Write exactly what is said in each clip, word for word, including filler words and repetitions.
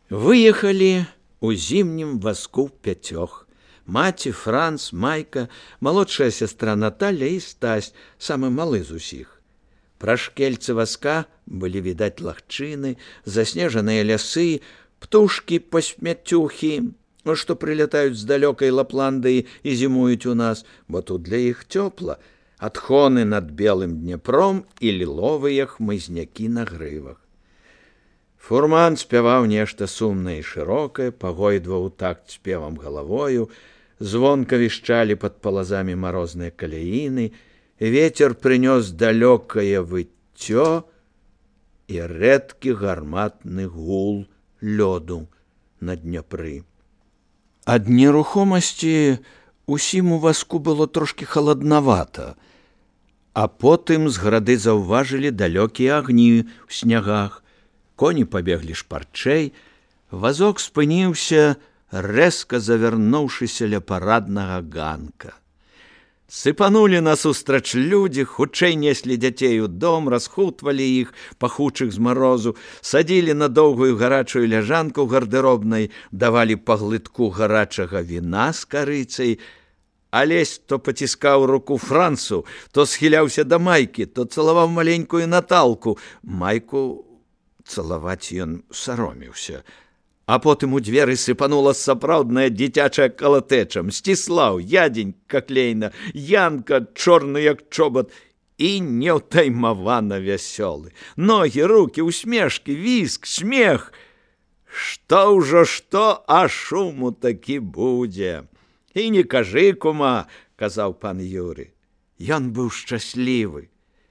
Выехали у зімнім вазку пяцёх. Маці, Франц, Майка, малодшая сястра Наталья і Стась, самы малы з усіх. Пра шкельцы вазка былі відаць лагчыны, заснежаныя лясы, птушкі-пасмяцюхі, што прылятаюць з далёкай Лапландыі і зімуюць у нас, бо тут для іх цёпла, адхоны над белым Дняпром і ліловыя хмызнякі на грывах. Фурман спяваў нешта сумнае і шырокае, пагойдваў у такт спевам галавою, звонка вішчалі пад палазамі марозныя каляіны, вецер прынёс далёкае выццё і рэдкі гарматны гул лёду на Дняпры. Ад нерухомасці усім у вазку было трошкі халаднавата, а потым з грады заўважылі далёкія агні ў снягах. Коні пабеглі шпарчэй, вазок спыніўся, рэзка завярнуўшыся ля параднага ганка. Сыпанулі насустрач людзі, хутчэй неслі дзяцей у дом, расхутвалі іх, пахучых з марозу, садзілі на доўгую гарачую ляжанку ў гардэробнай, давалі па глытку гарачага віна з карыцай. Алесь то паціскаў руку Францу, то схіляўся да Майкі, то цалаваў маленькую Наталку. Майку цалаваць ён саромеўся. А потым у дзверы сыпанула сапраўдная дзіцячая калатэча. Мсціслаў, ядзенька клейна, Янка, чорны як чобат, і неўтаймавана вясёлы. Ногі, рукі, усмешкі, віск, смех. Што ўжо што, а шуму такі будзе. І не кажы, кума, казаў пан Юры. Ён быў шчаслівы.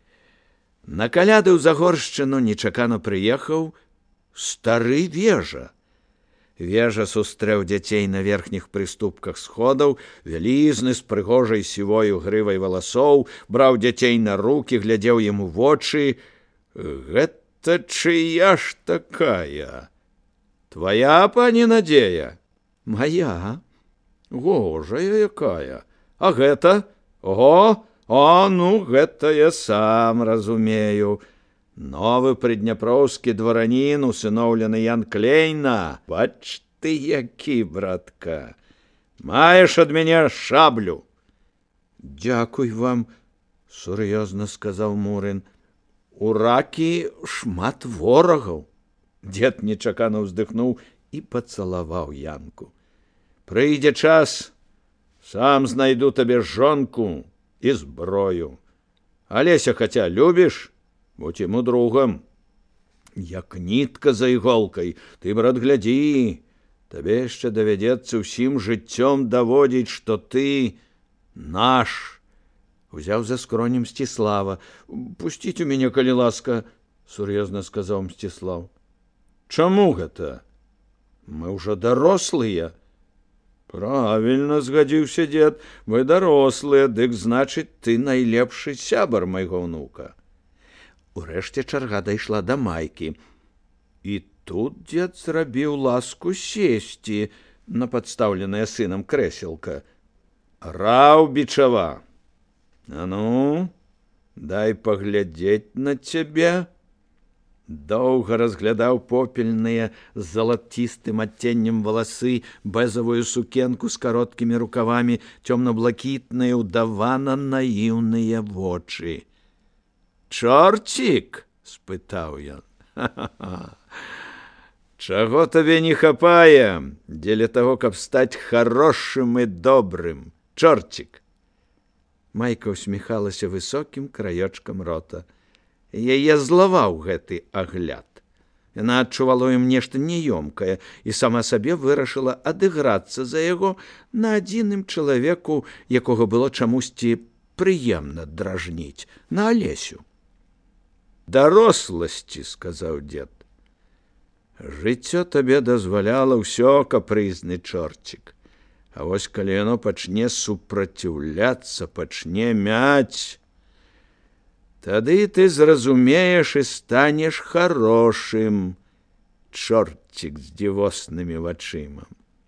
На каляды ў Загоршчыну нечакана прыехаў стары Вежа. Вежа сустрэў дзяцей на верхніх прыступках сходаў, вялізны, з прыгожай сівою грывай валасоў, браў дзяцей на рукі, глядзеў ім у вочы. Гэта чыя ж такая? Твая, пані Надзея? Мая. Гожая якая. А гэта? Ого! О, ну, гэта я сам разумею. Новы прыдняпроўскі дваранін, усыноўлены Ян Клейна. Бач ты які, братка. Маеш ад мяне шаблю. Дзякуй вам, сур'ёзна сказаў Мурын. У ракі шмат ворагаў. Дзед нечакана ўздыхнуў і пацалаваў Янку. Прыйдзе час, сам знайду табе жонку і зброю. Алеся хаця любіш? Будь ему другом. Як нітка за іголкай. Ты, брат, глядзі, табе яшчэ давядзецца ўсім жыццём даводзіць, што ты наш. Узяў за скронь Мсціслава. Пусціць у мяне, калі ласка, сур'ёзна сказаў Мсціслав. Чаму гэта? Мы ўжо дарослыя. Правільна, згадзіўся дзед, вы дарослыя, дык значыць, ты найлепшы сябар майго ўнука. Урэшце чарга дайшла да Майкі. І тут дзед зрабіў ласку сесці на падстаўленае сынам крэселка. Раў бичава. А ну, дай паглядзець на цябе. Доўга разглядаў попельныя з залацістым адценнем валасы, бэзавую сукенку з кароткімі рукавамі, цёмна-блакітныя, удавана наіўныя вочы. Чорцік? Спытаў ён. Ха-ха-ха. Чаго табе не хапае дзеля таго, каб стаць хорошым і добрым? Чорцік. Майка усміхалася высокім краёчкам рота. Яе злаваў гэты агляд. Яна адчувала ім нешта няёмкае і сама сабе вырашыла адыграцца за яго на адзіным чалавеку, якога было чамусьці прыемна дражніць, на Алесю. Даросласці, сказаў дзед. Жыццё табе дазваляла ўсё, капрызны чорцік. А вось калі яно пачне супраціўляцца, пачне мяць, тады ты зразумееш і станеш хорошым, чорцік з дзівоснымі вачыма.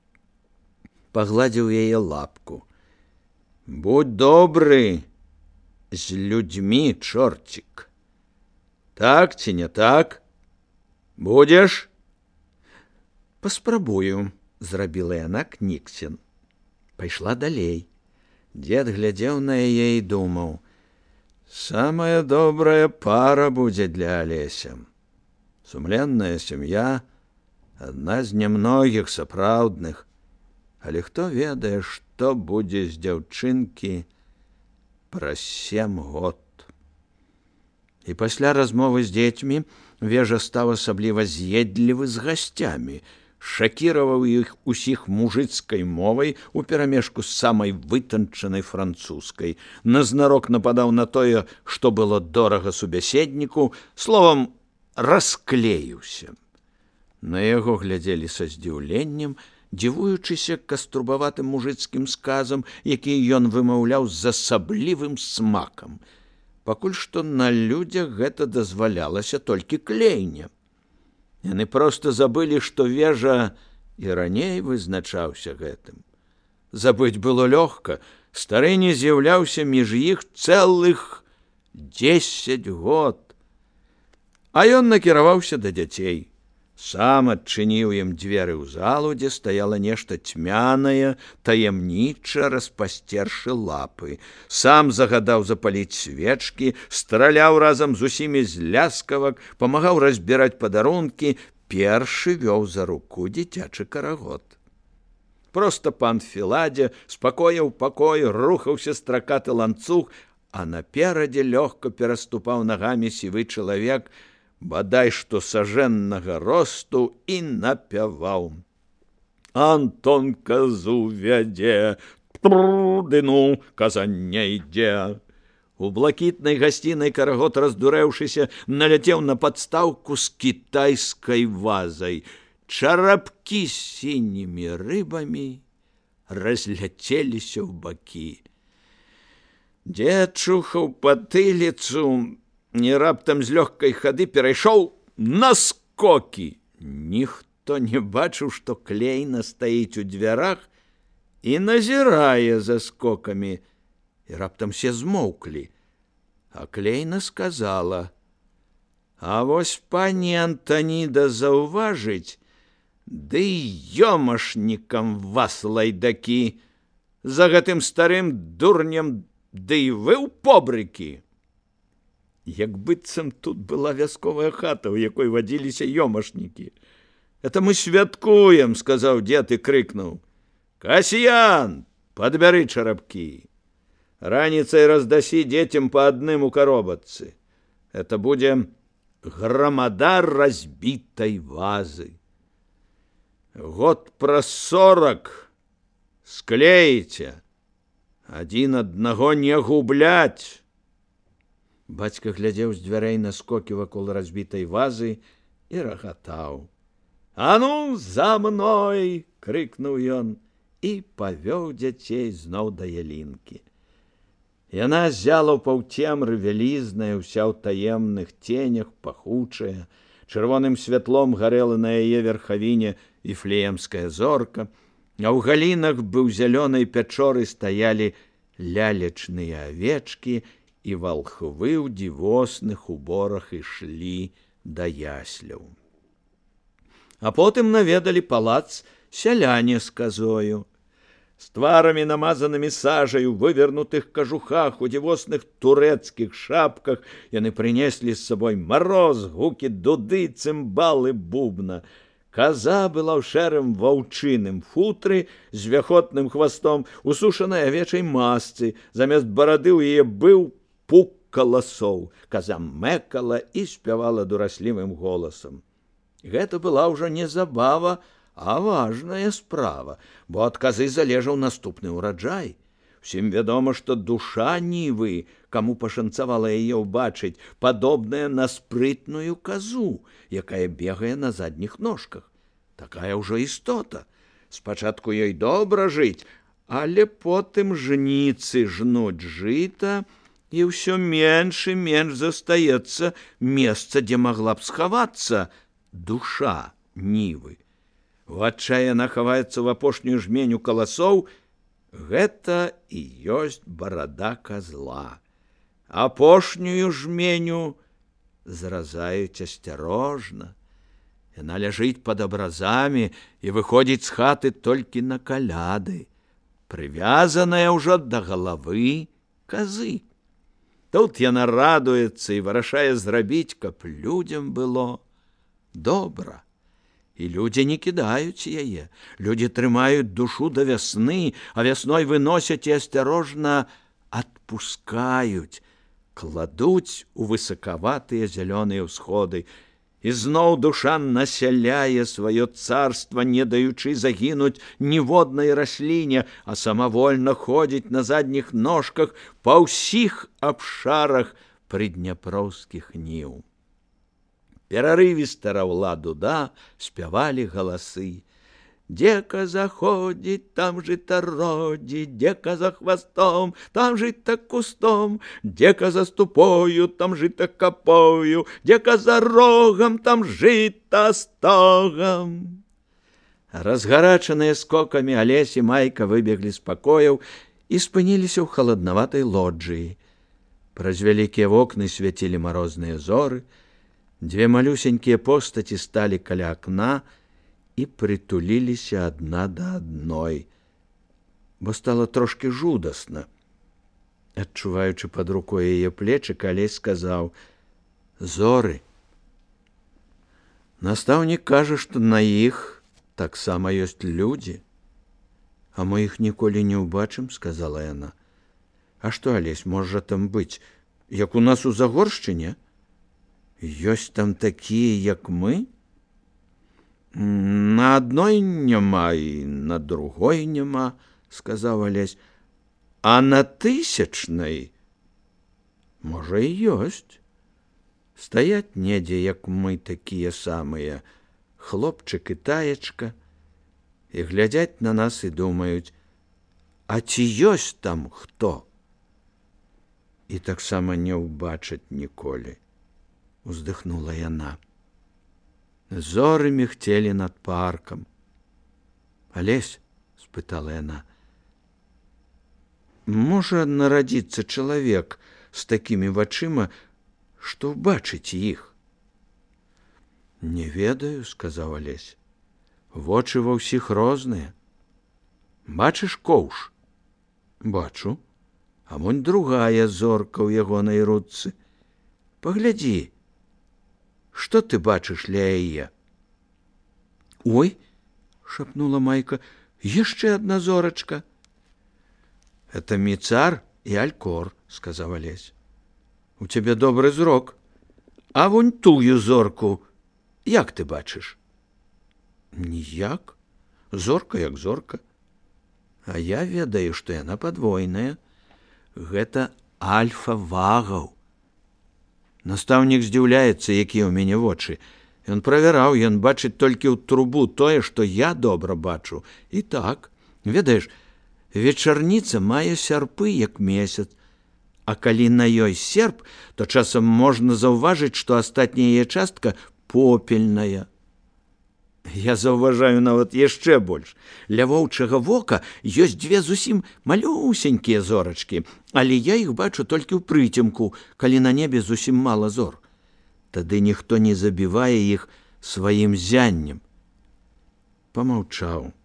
Пагладзіў яе лапку. Будь добры з людзьмі, чорцік. Так ці не так? Будзеш? Паспрабую, зрабіла яна кніксен. Пайшла далей. Дзед глядзеў на яе і думаў: самая добрая пара будзе для Алеся. Сумленная сям'я, адна з нямногіх сапраўдных, але хто ведае, што будзе з дзяўчынкі праз сем год. І пасля размовы з дзецьмі Вежа стаў асабліва з'едлівы з гасцямі, шакіраваў іх усіх мужыцкай мовай уперамешку з самай вытанчанай французскай, назнарок нападаў на тое, што было дорага субяседніку, словам, расклеіўся. На яго глядзелі са здзіўленнем, дзівуючыся каструбаватым мужыцкім сказам, які ён вымаўляў з асаблівым смакам. Пакуль што на людзях гэта дазвалялася толькі клейне. Яны проста забылі, што Вежа і раней вызначаўся гэтым. Забыць было лёгка, стары не з'яўляўся між іх цэлых дзесяць год. А ён накіраваўся да дзяцей. Сам адчыніў ім дзверы ў залу, дзе стаяла нешта цьмянае, таямніча распасцершы лапы. Сам загадаў запаліць свечкі, страляў разам з усімі з ляскавак, памагаў разбіраць падарункі, першы вёў за руку дзіцячы карагод. Проста пан Філадзе з пакоя ў пакой рухаўся стракаты ланцуг, а наперадзе лёгка пераступаў нагамі сівы чалавек, бадай што сажэннага росту, і напяваў: Антон казу вядзе, трудыну каза не ідзе. У блакітнай гасцінай карагод, раздурэўшыся, наляцеў на падстаўку з кітайскай вазай. Чарапкі з сінімі рыбамі разляцеліся ў бакі. Дзед чухаў патыліцу, не раптам з лёгкай хады перайшоў на скокі. Ніхто не бачыў, што Клейна стаіць у дзвярах і назірае за скокамі. І раптам все змоўклі. А Клейна сказала: а вось пані Антаніда заўважыць, ды ёмашнікам вас, лайдакі, за гэтым старым дурнем, ды і вы ў побрыкі. Як быццам тут была вясковая хата, у якой вадзіліся ёмашнікі. Это мы святкуем, сказаў дзед і крыкнуў: Касьян, падбяры чарапкі. Раніцай раздасі дзецям па адным у каробатцы. Это будзе грамада разбітай вазы. Год праз сорак склеіце, адзін аднаго не губляць. Бацька глядзеў з дзвярэй на скокі вакол разбітай вазы і рагатаў. А ну, за мной! Крыкнуў ён і павёў дзяцей зноў да ялінкі. Яна ззяла ў паўцемры, вялізная, уся ў таемных ценях, пахучая. Чырвоным святлом гарэла на яе верхавіне віфлеемская зорка, а ў галінах бы ў зялёнай пячоры стаялі лялечныя авечкі, і валхвы ў дзівосных уборах ішлі да ясляў. А потым наведалі палац сяляне з казою. З тварамі, намазанымі сажаю, вывернутых кажухах, у дзівосных турэцкіх шапках яны прынеслі з сабой мароз, гукі дуды, цымбалы, бубна. Каза была ў шэрым ваўчыным футры з вяхотным хвастом, у сушанай авечай масцы, замест барады ў яе быў пук каласоў. Каза мэкала і спявала дураслівым голасам. Гэта была ўжо не забава, а важная справа, бо ад казы залежаў наступны ўраджай. Усім вядома, што душа нівы, каму пашанцавала яе ўбачыць, падобная на спрытную казу, якая бегае на задніх ножках. Такая ўжо істота. Спачатку ёй добра жыць, але потым жніцы жнуць жыта, і ўсё менш і менш застаецца месца, дзе магла б схавацца душа нівы. У адчаі яна хаваецца ў апошнюю жменю каласоў. Гэта і ёсць барада казла. Апошнюю жменю зразаюць асцярожна. Яна ляжыць пад абразамі і выходзіць з хаты толькі на каляды, прывязаная ўжо да галавы казы. Тут яна радуецца і вырашае зрабіць, каб людзям было добра. І людзі не кідаюць яе. Людзі трымаюць душу да вясны, а вясной выносяць і асцярожна адпускаюць, кладуць у высакаватыя зялёныя ўсходы. І зноў душа насяляе сваё царства, не даючы загінуць ніводнай расліне, а самавольна ходзіць на задніх ножках па ўсіх абшарах прыдняпроўскіх ніў. Перарывіста раўла дуда, спявалі галасы. Дзе каза ходзіць, там жыта родзіць, дзе каза хвастом, там жыта кустом, дзе каза ступою, там жыта капою, дзе каза рогам, там жыта стогам. Разгарачаныя скокамі Алесь і Майка выбеглі з пакояў і спыніліся ў халаднаватай лоджыі. Праз вялікія вокны свяцілі марозныя зоры, дзве малюсенькія постаці сталі каля акна і прытуліліся адна да адной, бо стала трошкі жудасна. Адчуваючы пад рукой яе плечык, Алесь сказаў: «Зоры. Настаўнік кажа, што на іх таксама ёсць людзі. А мы іх ніколі не ўбачым», — сказала яна. «А што, Алесь, можа там быць, як у нас у Загоршчыне? Ёсць там такія, як мы? На адной няма і на другой няма», — сказаў Алесь. «А на тысячнай, можа, і ёсць. Стаяць недзе, як мы такія самыя, хлопчык і таечка, і глядзяць на нас і думаюць: а ці ёсць там хто? І таксама не ўбачаць ніколі», — уздыхнула яна. Зоры мігцелі над паркам. «Алесь», — спытала яна, «можа нарадзіцца чалавек з такімі вачыма, што ўбачыць іх?» «Не ведаю», — сказаў Алесь. «Вочы ва ўсіх розныя. Бачыш коўш?» «Бачу. А вунь другая зорка ў ягонай ручцы. Паглядзі, што ты бачыш ля яе?» «Ой», — шапнула Майка, — «яшчэ адна зорачка». «Это Міцар і Алькор», — сказаў Алесь. «У цябе добры зрок. А вунь тую зорку як ты бачыш?» «Ніяк. Зорка як зорка. А я ведаю, што яна падвойная. Гэта альфа-вагаў». Настаўнік здзіўляецца, якія ў мяне вочы. Ён правяраў, ён бачыць толькі ў трубу тое, што я добра бачу. І так, ведаеш, вечарніца мае сярпы, як месяц. А калі на ёй серп, то часам можна заўважыць, што астатняя яе частка попельная. Я заўважаю нават яшчэ больш. Ля воўчага вока ёсць дзве зусім малюсенькія зорачкі, але я іх бачу толькі ў прыцемку, калі на небе зусім мала зор. Тады ніхто не забівае іх сваім зяннем». Памаўчаў.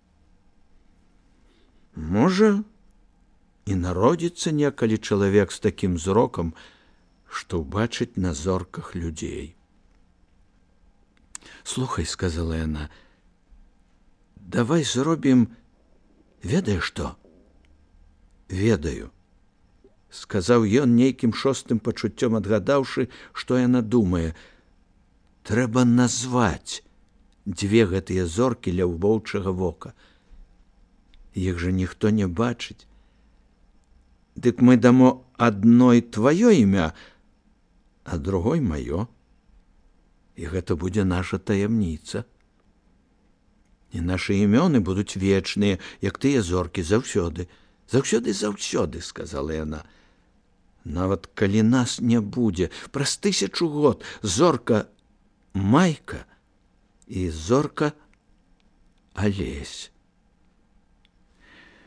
«Можа, і народзіцца некалі чалавек з такім зрокам, што ўбачыць на зорках людзей». «Слухай», — сказала яна, — «давай зробім, ведаеш што?» «Ведаю», — сказаў ён нейкім шостым пачуццём, адгадаўшы, што яна думае. «Трэба назваць дзве гэтыя зоркі ля воўчага вока. Іх жа ніхто не бачыць. Дык мы дамо адной тваё імя, а другой маё. І гэта будзе наша таямніца. І нашы імёны будуць вечныя, як тыя зоркі, заўсёды. Заўсёды, заўсёды», — сказала яна. «Нават калі нас не будзе, праз тысячу год зорка Майка і зорка Алесь».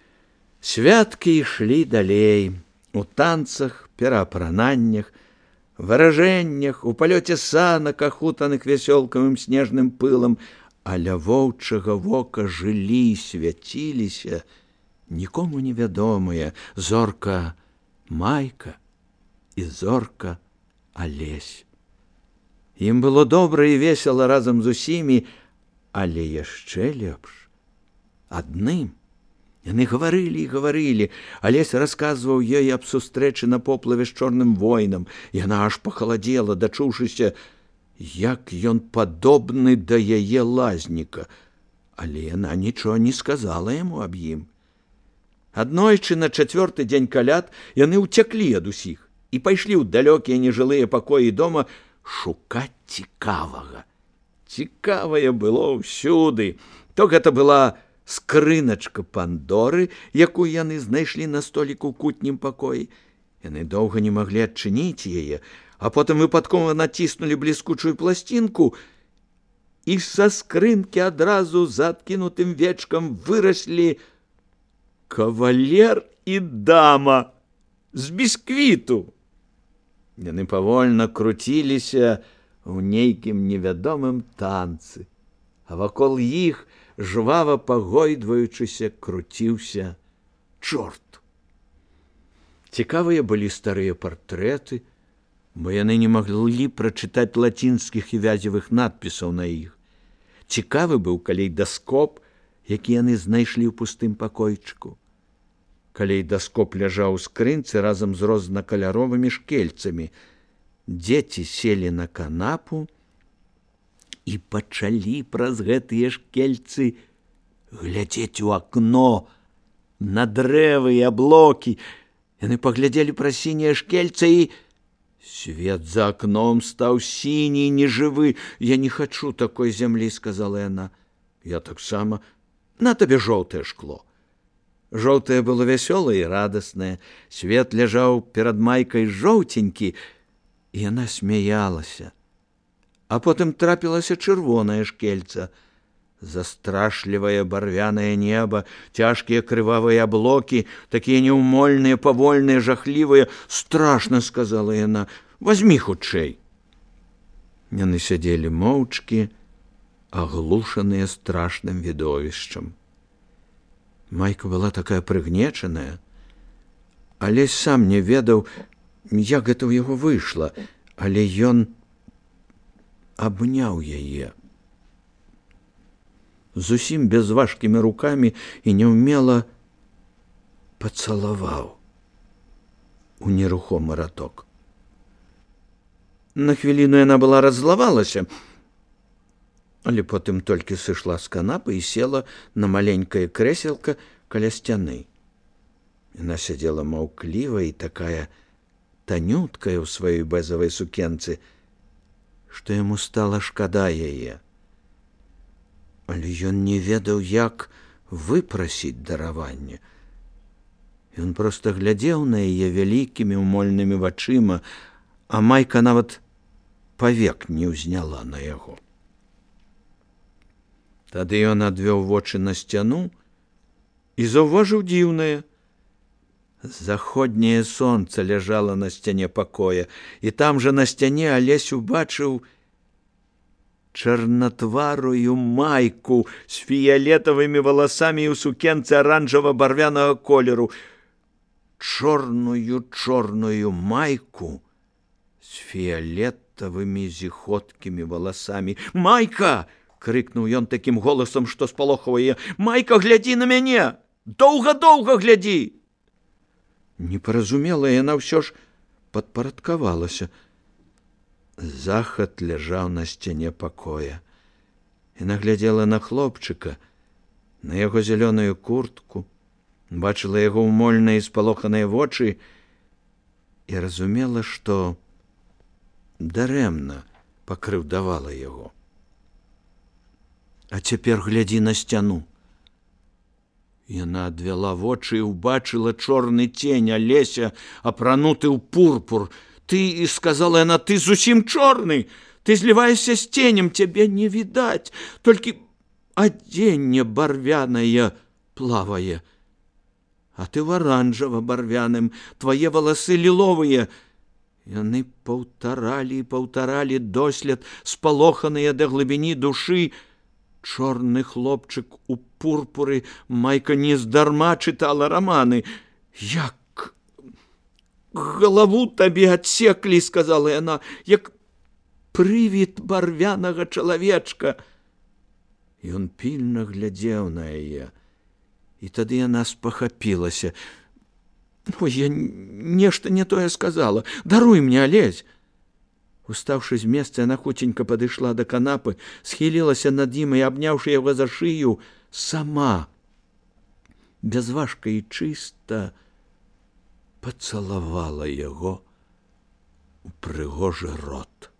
Святкі ішлі далей. У танцах, пераапрананнях выражэннях, у палёце санак, ахутаных вясёлкавым снежным пылам, а ля воўчага вока жылі, свяціліся нікому невядомыя зорка Майка і зорка Алесь. Ім было добра і весела разам з усімі, але яшчэ лепш адным. Яны гаварылі і гаварылі. Алесь расказваў ёй аб сустрэчы на поплаве з чорным воінам. Яна аж пахаладзела, дачуўшыся, як ён падобны да яе лазніка. Але яна нічога не сказала яму аб ім. Аднойчы на чацвёрты дзень каляд яны ўцяклі ад усіх і пайшлі ў далёкія нежылыя пакоі дома шукаць цікавага. Цікавае было ўсюды. То гэта была скрыначка Пандоры, якую яны знайшлі на століку ў кутнім пакоі. Яны доўга не маглі адчыніць яе, а потым выпадкова націснулі бліскучую пласцінку, і са скрынкі адразу за адкінутым вечкам выраслі кавалер і дама з бісквіту. Яны павольна круціліся ў нейкім невядомым танцы, а вакол іх, жвава пагойдваючыся, круціўся чорт. Цікавыя былі старыя партрэты, бо яны не маглі прачытаць лацінскіх і вязевых надпісаў на іх. Цікавы быў калейдаскоп, які яны знайшлі ў пустым пакойчыку. Калейдаскоп ляжаў у скрынцы разам з рознакаляровымі шкельцамі. Дзеці селі на канапу і пачалі праз гэтыя шкельцы глядзець у акно, на дрэвы і аблокі. Яны паглядзелі праз сінія шкельцы, і свет за акном стаў сіні, нежывы. «Я не хачу такой зямлі», — сказала яна. «Я таксама. На табе жоўтае шкло». Жоўтае было вясёлае і радаснае. Свет ляжаў перад Майкай жоўценькі, і яна смяялася. А потым трапілася чырвонае шкельца. Застрашлівае барвянае неба, цяжкія крывавыя аблокі, такія неўмольныя, павольныя, жахлівыя. «Страшна», — сказала яна, — «вазьмі хутчэй». Яны сядзелі моўчкі, аглушаныя страшным відовішчам. Майка была такая прыгнечаная, але сам не ведаў, як гэта ў яго выйшла, але ён абняў яе зусім бязважкімі рукамі і няўмела пацалаваў у нерухомы раток. На хвіліну яна была раззлавалася, але потым толькі сышла з канапы і села на маленькае крэселка каля сцяны. Яна сядзела маўкліва і такая танюткая ў сваёй бэзавай сукенцы, што яму стала шкада яе. Але ён не ведаў, як выпрасіць дараванне. Ён проста глядзеў на яе вялікімі ўмольнымі вачыма, а Майка нават павек не ўзняла на яго. Тады ён адвёў вочы на сцяну і заўважыў дзіўнае. Заходняе сонца ляжала на сцяне пакоя, і там жа на сцяне Алесь убачыў чарнатварую Майку з фіялетавымі валасамі і ў сукенцы аранжава-барвянага колеру. Чорную-чорную Майку з фіялетавымі зіходкімі валасамі. «Майка!» — крыкнуў ён такім голасам, што спалохаў яе. «Майка, глядзі на мяне! Доўга-доўга глядзі!» Непаразумела, яна ўсё ж падпарадкавалася. Захад ляжаў на сцяне пакоя. Яна глядзела на хлопчыка, на яго зялёную куртку, бачыла яго ўмольныя і спалоханыя вочы і разумела, што дарэмна пакрыўдавала яго. «А цяпер глядзі на сцяну». Яна адвяла вочы і ўбачыла чорны цень Алеся, апрануты ў пурпур. «Ты, — сказала яна, — ты зусім чорны, ты зліваешся з ценем, цябе не відаць, толькі адзенне барвянае плавае. А ты в оранжава-барвяным, твае валасы ліловыя. Яны паўтаралі і паўтаралі дослед, спалоханыя да глыбіні душы. Чорны хлопчык у пурпуры, майка нездарма чытала раманы. «Як галаву табе адсеклі», — сказала яна, «як прывід барвянага чалавечка». Ён пільна глядзеў на яе, і тады яна спахапілася. «Ой, я нешта не тое сказала. Даруй мне, Алесь». Устаўшы з месца, яна хуценька падышла да канапы, схілілася над ім і, абняўшы яго за шыю, сама, бязважка і чыста, пацалавала яго у прыгожы рот.